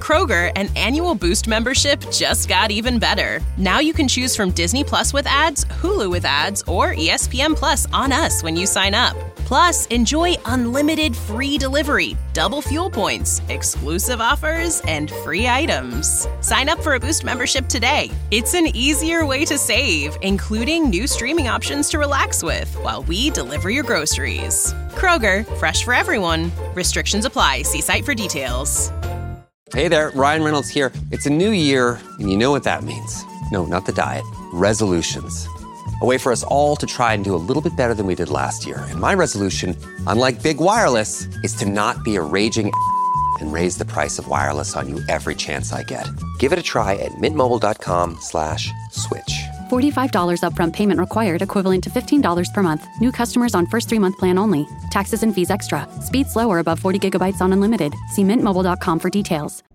Kroger, an annual Boost membership just got even better. Now you can choose from Disney Plus with ads, Hulu with ads, or ESPN Plus on us when you sign up. Plus, enjoy unlimited free delivery, double fuel points, exclusive offers, and free items. Sign up for a Boost membership today. It's an easier way to save, including new streaming options to relax with while we deliver your groceries. Kroger, fresh for everyone. Restrictions apply. See site for details. Hey there, Ryan Reynolds here. It's a new year, and you know what that means. No, not the diet. Resolutions. A way for us all to try and do a little bit better than we did last year. And my resolution, unlike Big Wireless, is to not be a raging and raise the price of wireless on you every chance I get. Give it a try at mintmobile.com/switch. $45 upfront payment required, equivalent to $15 per month. New customers on first 3-month plan only. Taxes and fees extra. Speed slower above 40 gigabytes on unlimited. See mintmobile.com for details.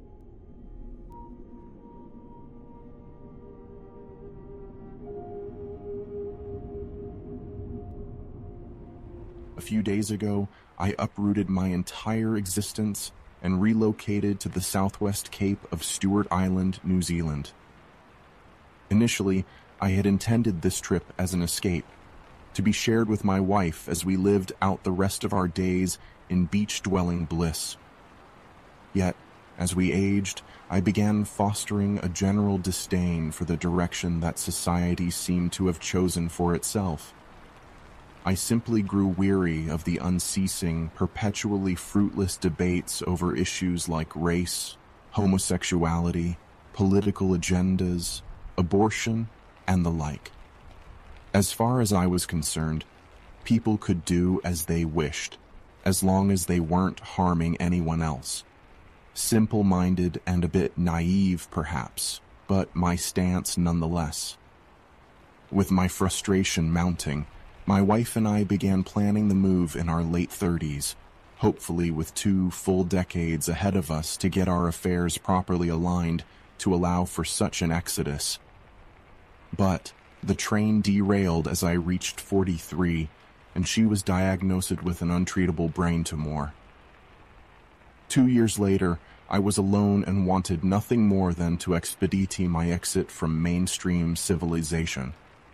A few days ago, I uprooted my entire existence and relocated to the southwest cape of Stewart Island, New Zealand. Initially, I had intended this trip as an escape, to be shared with my wife as we lived out the rest of our days in beach-dwelling bliss. Yet, as we aged, I began fostering a general disdain for the direction that society seemed to have chosen for itself. I simply grew weary of the unceasing, perpetually fruitless debates over issues like race, homosexuality, political agendas, abortion, and the like. As far as I was concerned, people could do as they wished, as long as they weren't harming anyone else. Simple-minded and a bit naive, perhaps, but my stance nonetheless. With my frustration mounting, my wife and I began planning the move in our late 30s, hopefully with 2 full decades ahead of us to get our affairs properly aligned to allow for such an exodus. But the train derailed as I reached 43, and she was diagnosed with an untreatable brain tumor. 2 years later, I was alone and wanted nothing more than to expedite my exit from mainstream civilization.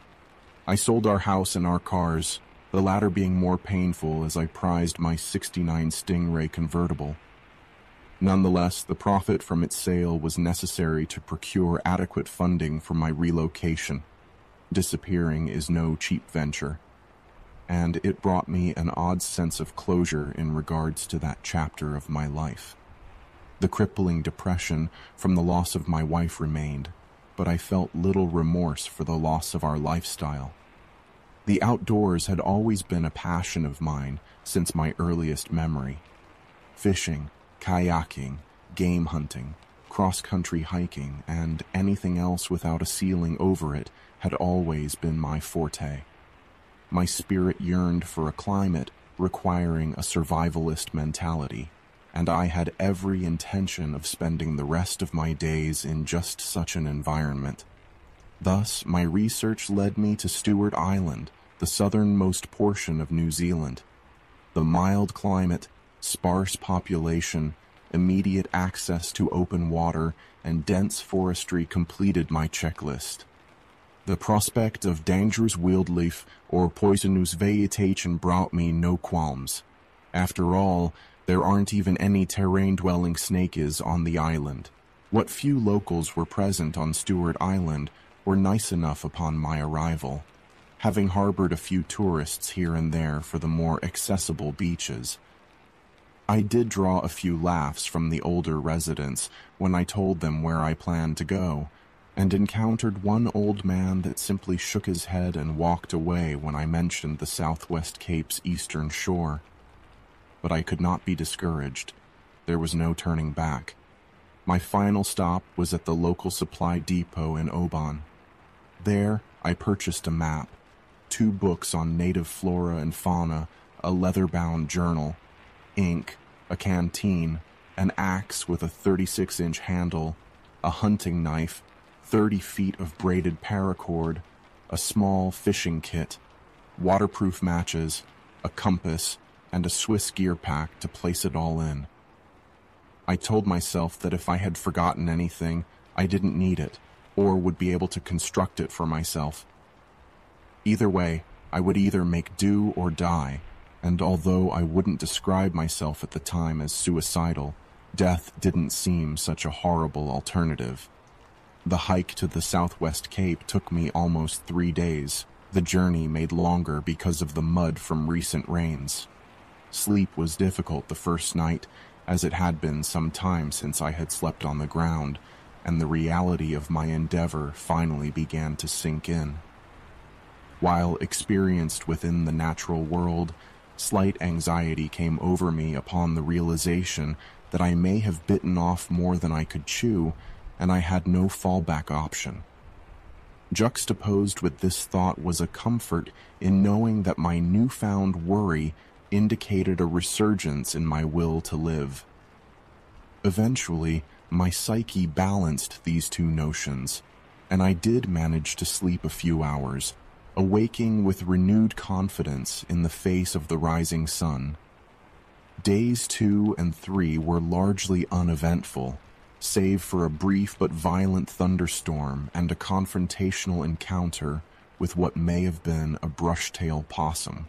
I sold our house and our cars, the latter being more painful as I prized my '69 Stingray convertible. Nonetheless, the profit from its sale was necessary to procure adequate funding for my relocation. Disappearing is no cheap venture, and it brought me an odd sense of closure in regards to that chapter of my life. The crippling depression from the loss of my wife remained, but I felt little remorse for the loss of our lifestyle. The outdoors had always been a passion of mine since my earliest memory. Fishing, kayaking, game hunting, cross-country hiking, and anything else without a ceiling over it had always been my forte. My spirit yearned for a climate requiring a survivalist mentality, and I had every intention of spending the rest of my days in just such an environment. Thus, my research led me to Stewart Island, the southernmost portion of New Zealand. The mild climate, sparse population, immediate access to open water, and dense forestry completed my checklist. The prospect of dangerous wildlife or poisonous vegetation brought me no qualms. After all, there aren't even any terrain-dwelling snakes on the island. What few locals were present on Stewart Island were nice enough upon my arrival, having harbored a few tourists here and there for the more accessible beaches. I did draw a few laughs from the older residents when I told them where I planned to go, and encountered one old man that simply shook his head and walked away when I mentioned the Southwest Cape's eastern shore. But I could not be discouraged. There was no turning back. My final stop was at the local supply depot in Oban. There, I purchased a map, 2 books on native flora and fauna, a leather-bound journal, ink, a canteen, an axe with a 36-inch handle, a hunting knife, 30 feet of braided paracord, a small fishing kit, waterproof matches, a compass, and a Swiss gear pack to place it all in. I told myself that if I had forgotten anything, I didn't need it, or would be able to construct it for myself. Either way, I would either make do or die, and although I wouldn't describe myself at the time as suicidal, death didn't seem such a horrible alternative. The hike to the Southwest Cape took me almost 3 days, the journey made longer because of the mud from recent rains. Sleep was difficult the first night, as it had been some time since I had slept on the ground, and the reality of my endeavor finally began to sink in. While experienced within the natural world, slight anxiety came over me upon the realization that I may have bitten off more than I could chew, and I had no fallback option. Juxtaposed with this thought was a comfort in knowing that my newfound worry indicated a resurgence in my will to live. Eventually, my psyche balanced these two notions, and I did manage to sleep a few hours, awaking with renewed confidence in the face of the rising sun. Days 2 and 3 were largely uneventful, save for a brief but violent thunderstorm and a confrontational encounter with what may have been a brush-tail possum.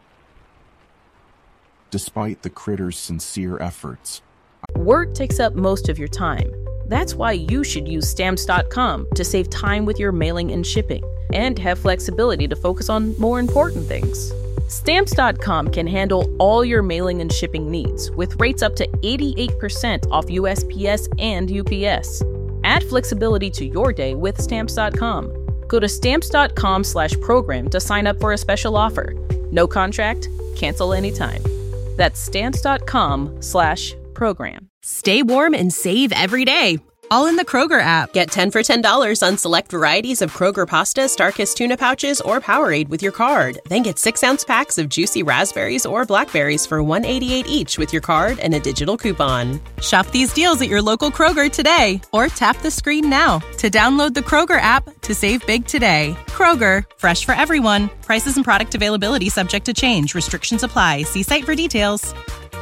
Despite the critter's sincere efforts, work takes up most of your time. That's why you should use Stamps.com to save time with your mailing and shipping, and have flexibility to focus on more important things. Stamps.com can handle all your mailing and shipping needs, with rates up to 88% off USPS and UPS. Add flexibility to your day with Stamps.com. Go to Stamps.com/program to sign up for a special offer. No contract, cancel anytime. That's Stamps.com/program. Stay warm and save every day, all in the Kroger app. Get 10 for $10 on select varieties of Kroger pasta, Starkist tuna pouches, or Powerade with your card. Then get 6-ounce packs of juicy raspberries or blackberries for $1.88 each with your card and a digital coupon. Shop these deals at your local Kroger today, or tap the screen now to download the Kroger app to save big today. Kroger, fresh for everyone. Prices and product availability subject to change. Restrictions apply. See site for details.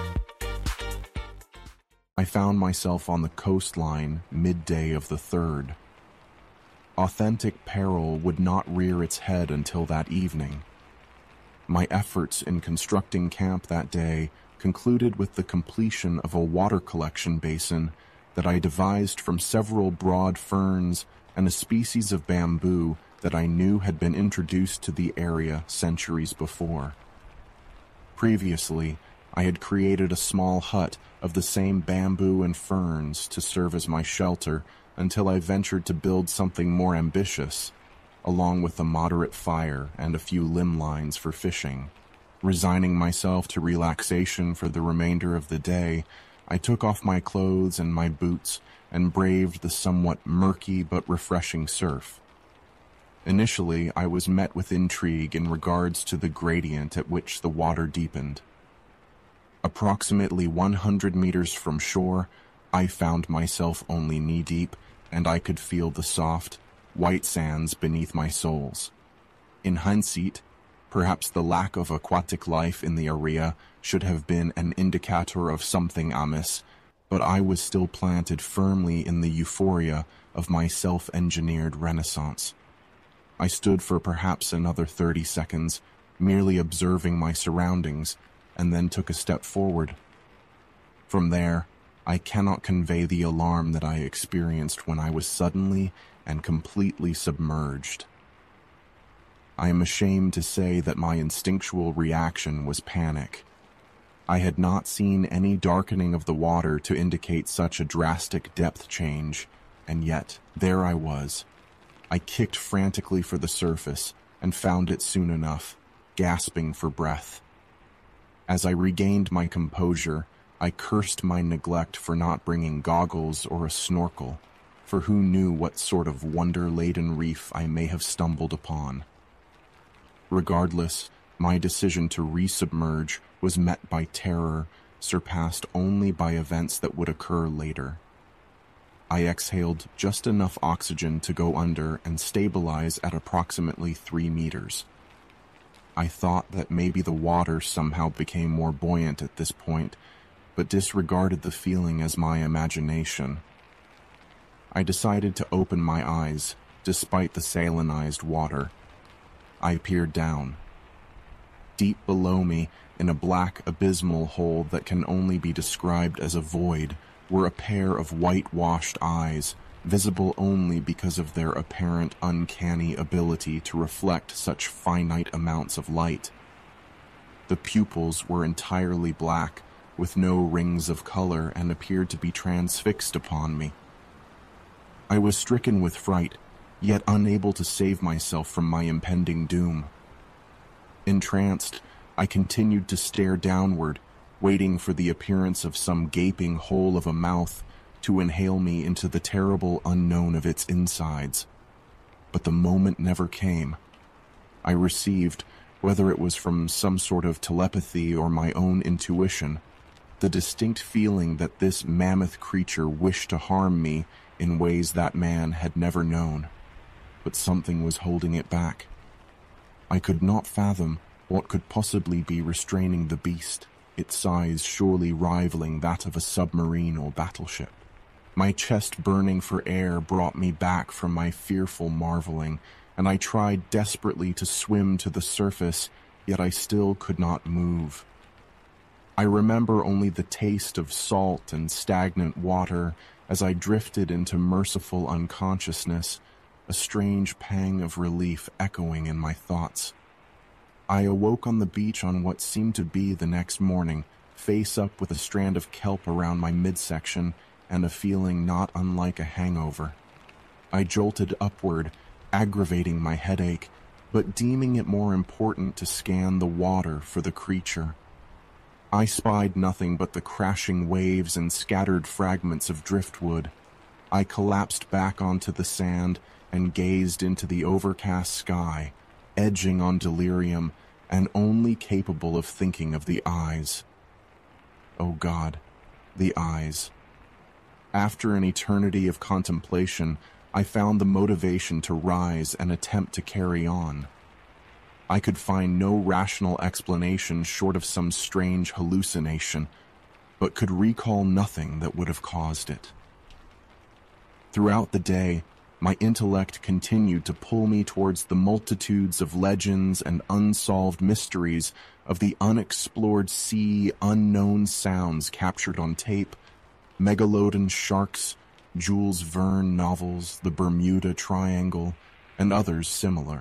I found myself on the coastline midday of the 3rd. Authentic peril would not rear its head until that evening. My efforts in constructing camp that day concluded with the completion of a water collection basin that I devised from several broad ferns and a species of bamboo that I knew had been introduced to the area centuries before. Previously, I had created a small hut of the same bamboo and ferns to serve as my shelter until I ventured to build something more ambitious, along with a moderate fire and a few limb lines for fishing. Resigning myself to relaxation for the remainder of the day, I took off my clothes and my boots and braved the somewhat murky but refreshing surf. Initially, I was met with intrigue in regards to the gradient at which the water deepened. Approximately 100 meters from shore, I found myself only knee-deep, and I could feel the soft, white sands beneath my soles. In hindsight, perhaps the lack of aquatic life in the area should have been an indicator of something amiss, but I was still planted firmly in the euphoria of my self-engineered renaissance. I stood for perhaps another 30 seconds, merely observing my surroundings, and then took a step forward. From there, I cannot convey the alarm that I experienced when I was suddenly and completely submerged. I am ashamed to say that my instinctual reaction was panic. I had not seen any darkening of the water to indicate such a drastic depth change, and yet there I was. I kicked frantically for the surface and found it soon enough, gasping for breath. As I regained my composure, I cursed my neglect for not bringing goggles or a snorkel, for who knew what sort of wonder-laden reef I may have stumbled upon. Regardless, my decision to resubmerge was met by terror, surpassed only by events that would occur later. I exhaled just enough oxygen to go under and stabilize at approximately 3 meters. I thought that maybe the water somehow became more buoyant at this point, but disregarded the feeling as my imagination. I decided to open my eyes, despite the salinized water. I peered down. Deep below me, in a black abysmal hole that can only be described as a void, were a pair of whitewashed eyes, visible only because of their apparent uncanny ability to reflect such finite amounts of light. The pupils were entirely black, with no rings of color, and appeared to be transfixed upon me. I was stricken with fright, yet unable to save myself from my impending doom. Entranced, I continued to stare downward, waiting for the appearance of some gaping hole of a mouth to inhale me into the terrible unknown of its insides. But the moment never came. I received, whether it was from some sort of telepathy or my own intuition, the distinct feeling that this mammoth creature wished to harm me in ways that man had never known. But something was holding it back. I could not fathom what could possibly be restraining the beast, its size surely rivaling that of a submarine or battleship. My chest burning for air brought me back from my fearful marveling, and I tried desperately to swim to the surface, yet I still could not move. I remember only the taste of salt and stagnant water as I drifted into merciful unconsciousness, a strange pang of relief echoing in my thoughts. I awoke on the beach on what seemed to be the next morning, face up with a strand of kelp around my midsection and a feeling not unlike a hangover. I jolted upward, aggravating my headache, but deeming it more important to scan the water for the creature. I spied nothing but the crashing waves and scattered fragments of driftwood. I collapsed back onto the sand and gazed into the overcast sky, edging on delirium and only capable of thinking of the eyes. Oh God, the eyes. After an eternity of contemplation, I found the motivation to rise and attempt to carry on. I could find no rational explanation short of some strange hallucination, but could recall nothing that would have caused it. Throughout the day, my intellect continued to pull me towards the multitudes of legends and unsolved mysteries of the unexplored sea, unknown sounds captured on tape, megalodon sharks, Jules Verne novels, the Bermuda Triangle, and others similar.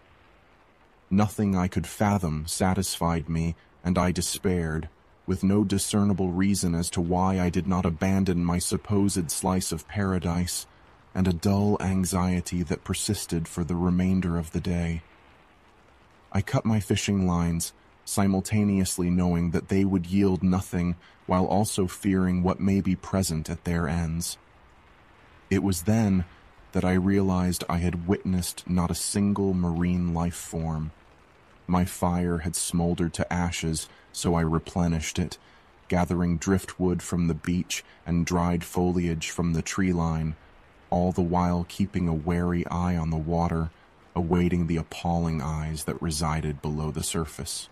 Nothing I could fathom satisfied me, and I despaired, with no discernible reason as to why I did not abandon my supposed slice of paradise, and a dull anxiety that persisted for the remainder of the day. I cut my fishing lines, simultaneously knowing that they would yield nothing, while also fearing what may be present at their ends. It was then that I realized I had witnessed not a single marine life form. My fire had smoldered to ashes, so I replenished it, gathering driftwood from the beach and dried foliage from the tree line, all the while keeping a wary eye on the water, awaiting the appalling eyes that resided below the surface.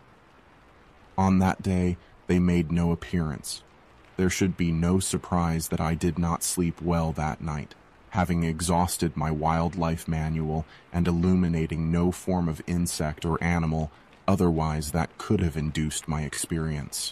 On that day, they made no appearance. There should be no surprise that I did not sleep well that night, having exhausted my wildlife manual and illuminating no form of insect or animal otherwise that could have induced my experience.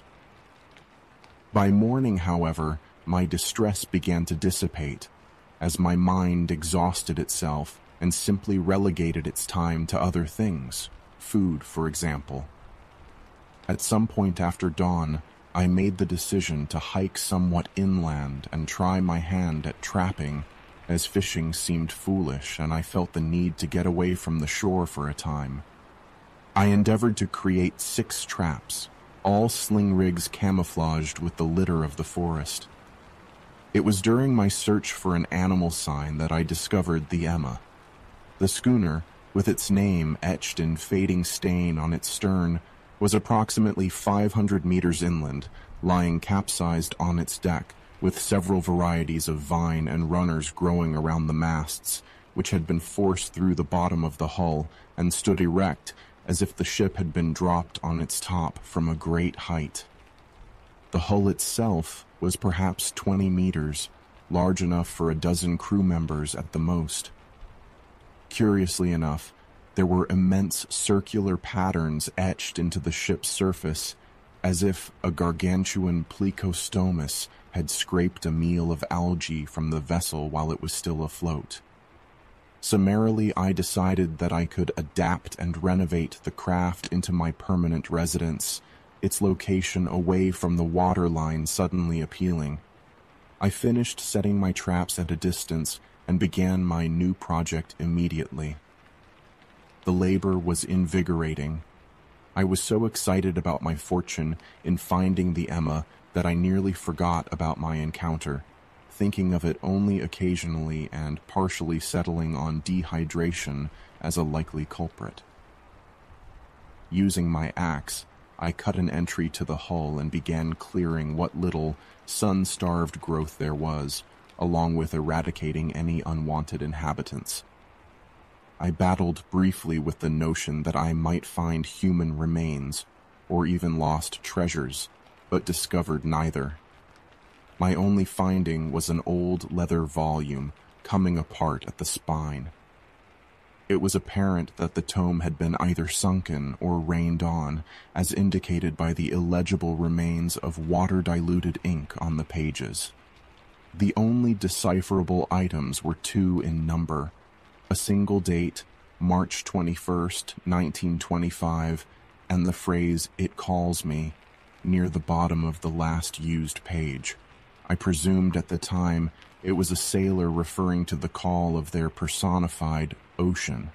By morning, however, my distress began to dissipate, as my mind exhausted itself and simply relegated its time to other things, food, for example. At some point after dawn, I made the decision to hike somewhat inland and try my hand at trapping, as fishing seemed foolish and I felt the need to get away from the shore for a time. I endeavored to create 6 traps, all sling rigs camouflaged with the litter of the forest. It was during my search for an animal sign that I discovered the Emma. The schooner, with its name etched in fading stain on its stern, was approximately 500 meters inland, lying capsized on its deck, with several varieties of vine and runners growing around the masts, which had been forced through the bottom of the hull and stood erect as if the ship had been dropped on its top from a great height. The hull itself was perhaps 20 meters, large enough for a dozen crew members at the most. Curiously enough, there were immense circular patterns etched into the ship's surface, as if a gargantuan Plecostomus had scraped a meal of algae from the vessel while it was still afloat. Summarily, I decided that I could adapt and renovate the craft into my permanent residence, its location away from the waterline suddenly appealing. I finished setting my traps at a distance and began my new project immediately. The labor was invigorating. I was so excited about my fortune in finding the Emma that I nearly forgot about my encounter, thinking of it only occasionally and partially settling on dehydration as a likely culprit. Using my axe, I cut an entry to the hull and began clearing what little sun-starved growth there was, along with eradicating any unwanted inhabitants. I battled briefly with the notion that I might find human remains, or even lost treasures, but discovered neither. My only finding was an old leather volume coming apart at the spine. It was apparent that the tome had been either sunken or rained on, as indicated by the illegible remains of water-diluted ink on the pages. The only decipherable items were two in number: a single date, March 21st, 1925, and the phrase, "It calls me," near the bottom of the last used page. I presumed at the time it was a sailor referring to the call of their personified ocean.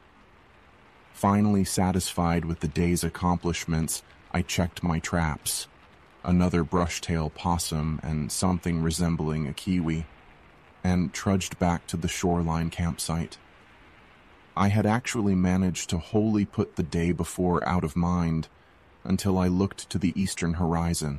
Finally satisfied with the day's accomplishments, I checked my traps. Another brush-tail possum and something resembling a kiwi, and trudged back to the shoreline campsite. I had actually managed to wholly put the day before out of mind until I looked to the eastern horizon.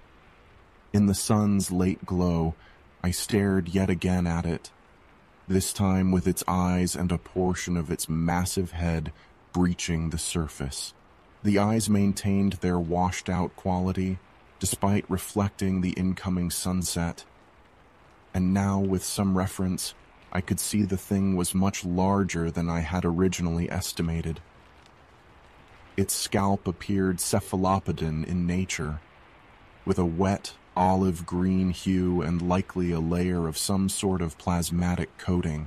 In the sun's late glow, I stared yet again at it, this time with its eyes and a portion of its massive head breaching the surface. The eyes maintained their washed-out quality, despite reflecting the incoming sunset. And now, with some reference, I could see the thing was much larger than I had originally estimated. Its scalp appeared cephalopodon in nature, with a wet, olive-green hue and likely a layer of some sort of plasmatic coating.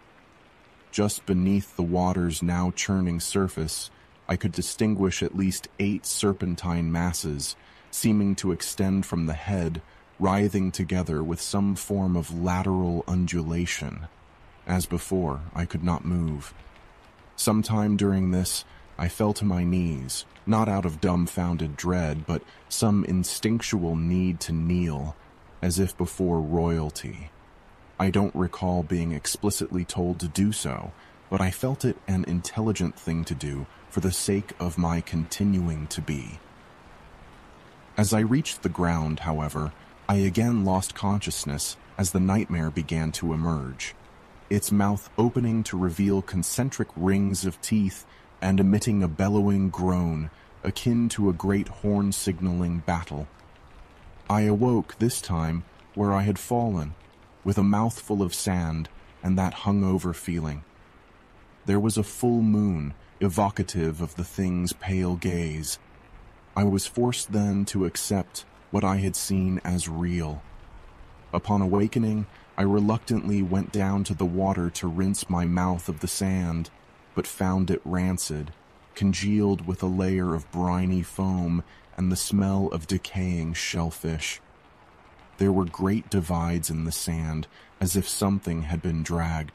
Just beneath the water's now churning surface, I could distinguish at least 8 serpentine masses, seeming to extend from the head, writhing together with some form of lateral undulation. As before, I could not move. Sometime during this, I fell to my knees, not out of dumbfounded dread, but some instinctual need to kneel, as if before royalty. I don't recall being explicitly told to do so, but I felt it an intelligent thing to do for the sake of my continuing to be. As I reached the ground, however, I again lost consciousness as the nightmare began to emerge, its mouth opening to reveal concentric rings of teeth and emitting a bellowing groan akin to a great horn signaling battle. I awoke this time where I had fallen, with a mouthful of sand and that hungover feeling. There was a full moon, evocative of the thing's pale gaze. I was forced then to accept what I had seen as real. Upon awakening, I reluctantly went down to the water to rinse my mouth of the sand, but found it rancid, congealed with a layer of briny foam and the smell of decaying shellfish. There were great divides in the sand, as if something had been dragged.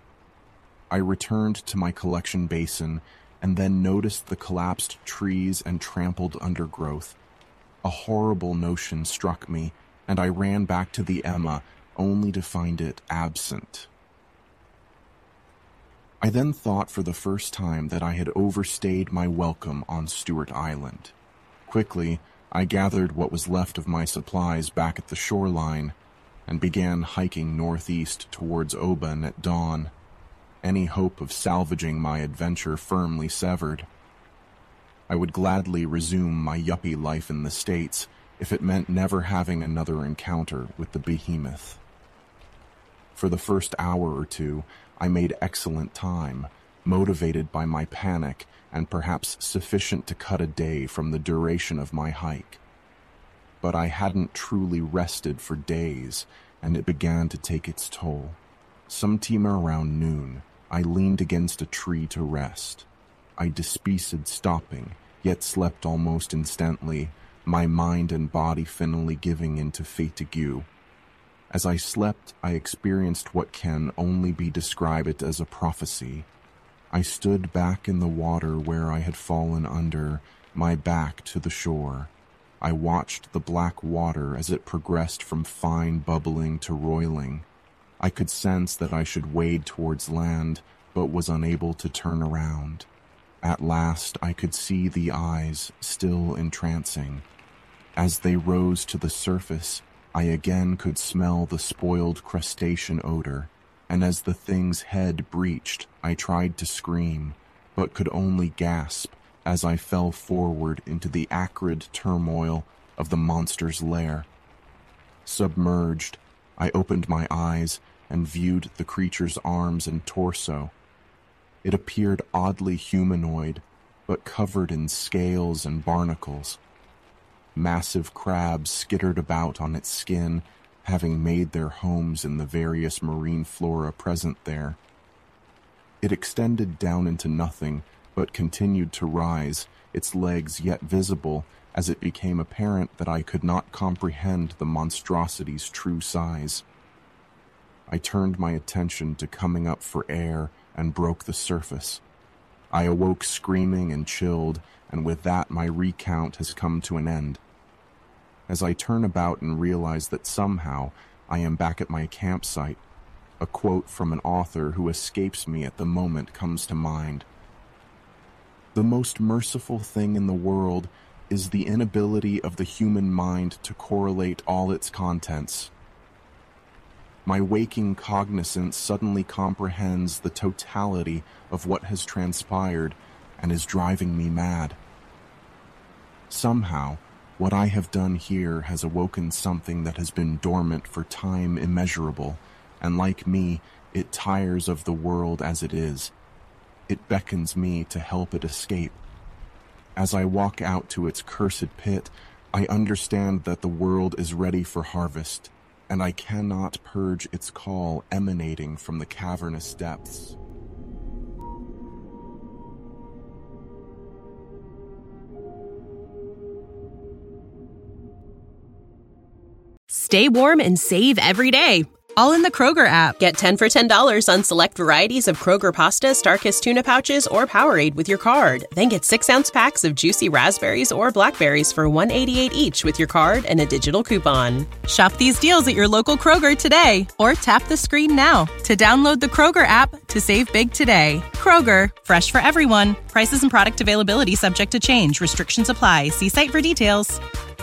I returned to my collection basin and then noticed the collapsed trees and trampled undergrowth. A horrible notion struck me, and I ran back to the Emma, only to find it absent. I then thought for the first time that I had overstayed my welcome on Stewart Island. Quickly, I gathered what was left of my supplies back at the shoreline and began hiking northeast towards Oban at dawn, any hope of salvaging my adventure firmly severed. I would gladly resume my yuppie life in the States, if it meant never having another encounter with the behemoth. For the first hour or two, I made excellent time, motivated by my panic and perhaps sufficient to cut a day from the duration of my hike. But I hadn't truly rested for days, and it began to take its toll. Sometime around noon, I leaned against a tree to rest. I despaired stopping, yet slept almost instantly, my mind and body finally giving in to fatigue. As I slept, I experienced what can only be described as a prophecy. I stood back in the water where I had fallen under, my back to the shore. I watched the black water as it progressed from fine bubbling to roiling. I could sense that I should wade towards land, but was unable to turn around. At last I could see the eyes, still entrancing. As they rose to the surface, I again could smell the spoiled crustacean odor, and as the thing's head breached, I tried to scream, but could only gasp as I fell forward into the acrid turmoil of the monster's lair. Submerged, I opened my eyes and viewed the creature's arms and torso. It appeared oddly humanoid, but covered in scales and barnacles. Massive crabs skittered about on its skin, having made their homes in the various marine flora present there. It extended down into nothing, but continued to rise, its legs yet visible, as it became apparent that I could not comprehend the monstrosity's true size. I turned my attention to coming up for air and broke the surface. I awoke screaming and chilled, and with that my recount has come to an end. As I turn about and realize that somehow I am back at my campsite, a quote from an author who escapes me at the moment comes to mind. "The most merciful thing in the world is the inability of the human mind to correlate all its contents. My waking cognizance suddenly comprehends the totality of what has transpired and is driving me mad. Somehow, what I have done here has awoken something that has been dormant for time immeasurable, and like me, it tires of the world as it is. It beckons me to help it escape. As I walk out to its cursed pit, I understand that the world is ready for harvest, and I cannot purge its call emanating from the cavernous depths." Stay warm and save every day, all in the Kroger app. Get 10 for $10 on select varieties of Kroger pasta, Starkist tuna pouches, or Powerade with your card. Then get 6-ounce packs of juicy raspberries or blackberries for $1.88 each with your card and a digital coupon. Shop these deals at your local Kroger today, or tap the screen now to download the Kroger app to save big today. Kroger, fresh for everyone. Prices and product availability subject to change. Restrictions apply. See site for details.